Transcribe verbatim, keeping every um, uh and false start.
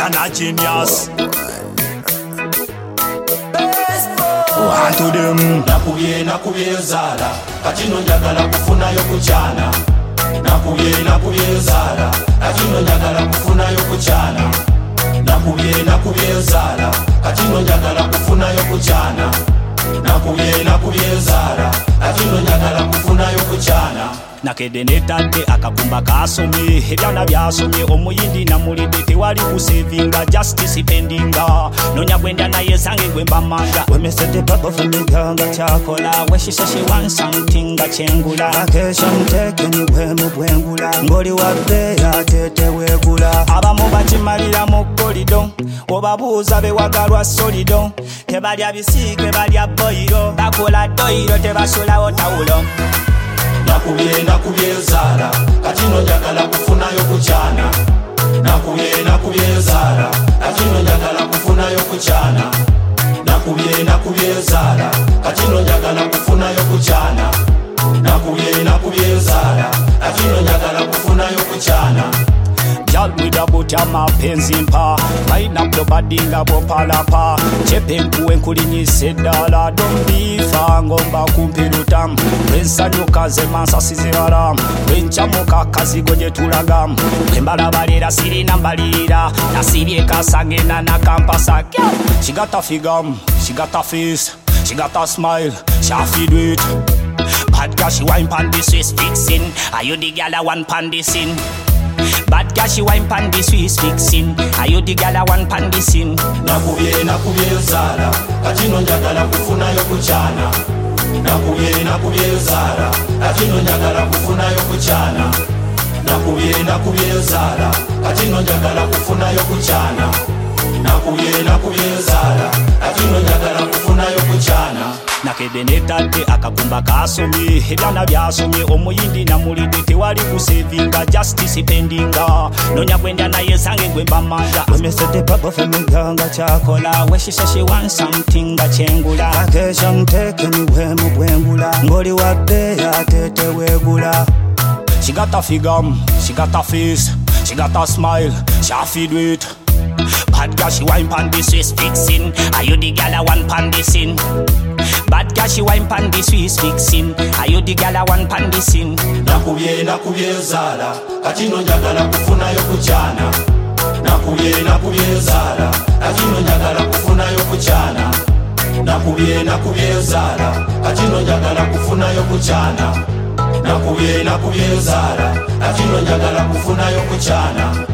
than a genius. One to them. Nakuye nakuye zara kachino njagala kufuna yo kuchana. Nakuye nakuye zara kachino njagala kufuna yo kuchana. Nakuye nakuye zara kachino njagala kufuna yo kuchana. Nakuye nakuye zara kachino njagala kufuna yo kuchana. Nakede netadde akakumba kasomye ebyana byasomye omuyindi namulidde tewali kusevinga justice pendinga nonya gwenda naye sange gwemba manga wemesede papa fumiganga kyakola weshisha she want something gachengula vacation taken bwemu bwengula ngoli wadde yatete wegula abamu bakimalira mu kolido obabuuza bewagalwa solido tebalya bisiike balya boyiro bakola doyiro tebasulawo tawulo. Nakuye nakuye zara kachino njagala kufuna yo kuchana. Nakuye nakuye zara kachino njagala kufuna yo kuchana. Nakuye nakuye zara kachino njagala kufuna yo kuchana. Nakuye nakuye zara kachino njagala kufuna yo kuchana. Girl with a boot ya mapenzi mpa Line up your body nga bopalapa Chepe mkuwe nkulinyise dala Dombifa ngomba kumpiruta Wensa nyoka zemansa siziwala Wencha muka kazi goje tulaga Wembala balira siri nambalira Nasiri kasange na nakampasa. She got a figure, she got a face, she got a smile, she a feed with. Bad girl she wine pan this Swiss fixing. Are you the girl I want pan this in? Bad girl she wine pan this Swiss fixing. Are you the girl I want pan this in? Nakuye nakuye zara kachino njagala kufuna yo kuchana. Nakuye nakuye zara kachino njagala kufuna yo kuchana. Nakuye nakuye zara kachino njagala kufuna yo kuchana. Nakuye nakuye zara kachino njagala kufuna yo kuchana. Nakede netadde akakumba kasomye ebyana byasomye omuyindi namulidde tewali kusevinga justice pendinga nonya gwenda naye sange gwemba manda wemesede papa femiganga kyakola weshisha she want something gachengula vacation taken bwemu bwengula ngoli wadde yatete wegula. She got a figure, she got a face, she got a smile, she a feed with. Bad girl she wine pan this Swiss fixing. Are you the girl I want pan this in? Bad girl she wine pan this Swiss fixing. Are you the girl I want pan this in? Nakuye nakuye zara kachino njagala kufuna yo kuchana. Nakuye nakuye zara kachino njagala kufuna yo kuchana. Nakuye nakuye zara kachino njagala kufuna yo kuchana. Nakuye nakuye zara kachino njagala kufuna yo kuchana.